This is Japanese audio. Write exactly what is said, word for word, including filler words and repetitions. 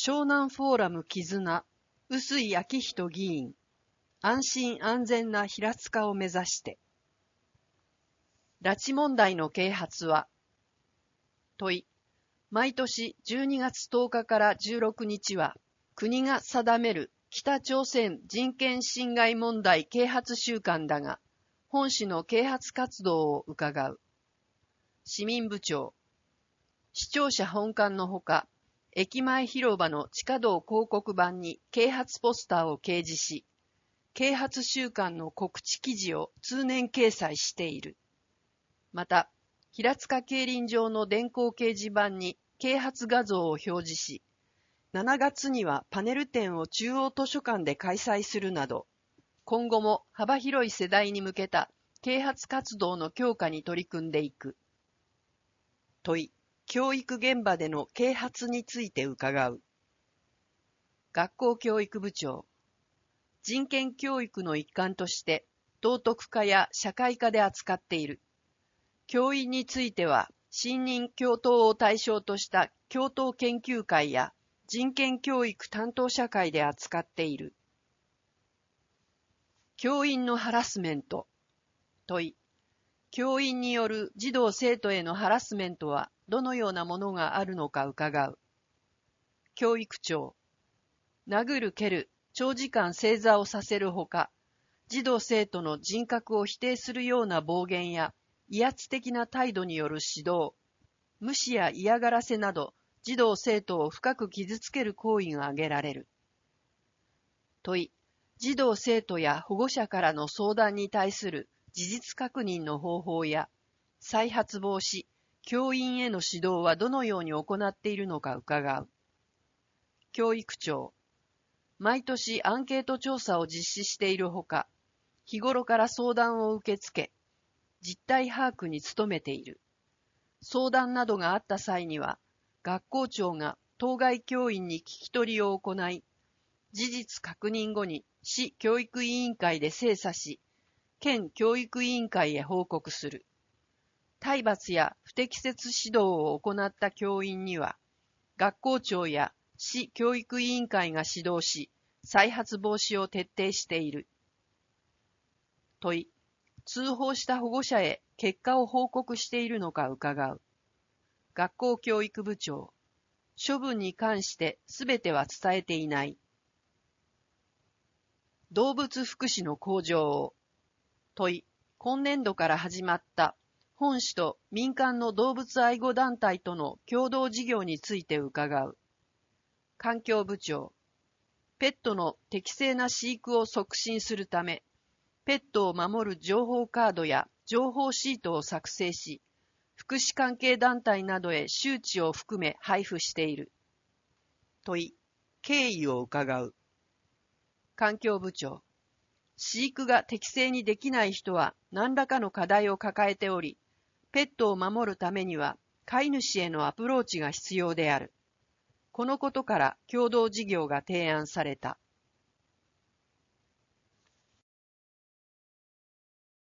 湘南フォーラム絆、臼井昭人議員、安心安全な平塚を目指して。拉致問題の啓発は、問い、毎年じゅうにがつとおかからじゅうろくにちは、国が定める北朝鮮人権侵害問題啓発週間だが、本市の啓発活動を伺う。市民部長、市庁舎本館のほか、駅前広場の地下道広告板に啓発ポスターを掲示し、啓発週間の告知記事を通年掲載している。また、平塚競輪場の電光掲示板に啓発画像を表示し、しちがつにはパネル展を中央図書館で開催するなど、今後も幅広い世代に向けた啓発活動の強化に取り組んでいく。問い、教育現場での啓発について伺う。学校教育部長、人権教育の一環として道徳科や社会科で扱っている。教員については、新任教頭を対象とした教頭研究会や人権教育担当者会で扱っている。教員のハラスメント。問い、教員による児童生徒へのハラスメントはどのようなものがあるのか伺う。教育長、殴る蹴る、長時間正座をさせるほか、児童生徒の人格を否定するような暴言や威圧的な態度による指導、無視や嫌がらせなど、児童生徒を深く傷つける行為が挙げられる。問い、児童生徒や保護者からの相談に対する事実確認の方法や、再発防止、教員への指導はどのように行っているのか伺う。教育長、毎年アンケート調査を実施しているほか、日頃から相談を受け付け、実態把握に努めている。相談などがあった際には、学校長が当該教員に聞き取りを行い、事実確認後に市教育委員会で精査し、県教育委員会へ報告する。体罰や不適切指導を行った教員には、学校長や市教育委員会が指導し、再発防止を徹底している。問い、通報した保護者へ結果を報告しているのか伺う。学校教育部長、処分に関してすべては伝えていない。動物福祉の向上を。問い、今年度から始まった本市と民間の動物愛護団体との共同事業について伺う。環境部長、ペットの適正な飼育を促進するため、ペットを守る情報カードや情報シートを作成し、福祉関係団体などへ周知を含め配布している。問い、経緯を伺う。環境部長、飼育が適正にできない人は何らかの課題を抱えており、ペットを守るためには飼い主へのアプローチが必要である。このことから共同事業が提案された。